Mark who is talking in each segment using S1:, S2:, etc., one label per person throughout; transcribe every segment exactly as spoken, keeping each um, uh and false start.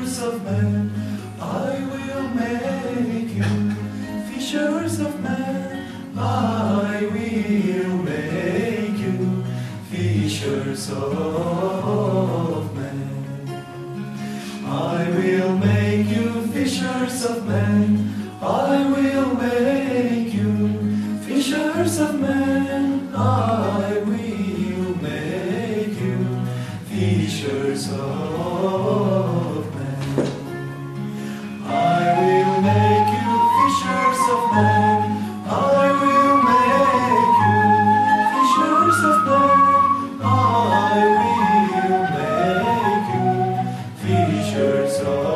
S1: fishers of men. I will make you fishers of men. I will make you fishers of men. I will make you fishers of men. I will make you fishers of men. I will make you fishers of men. I will make you fishers of men. I will make you fishers of men. I will make you fishers of men.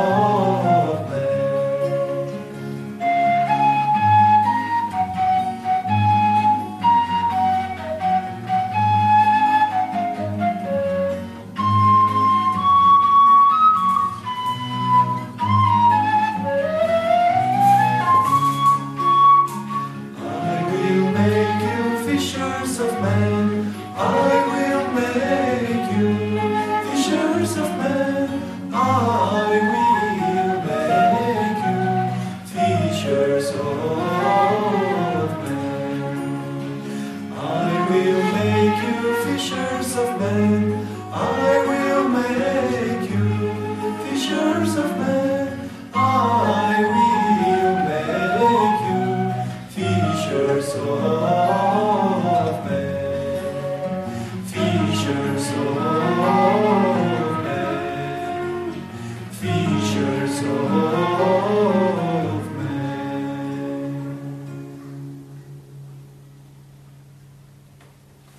S1: Fishers of men, I will make you fishers of men. I will make you fishers of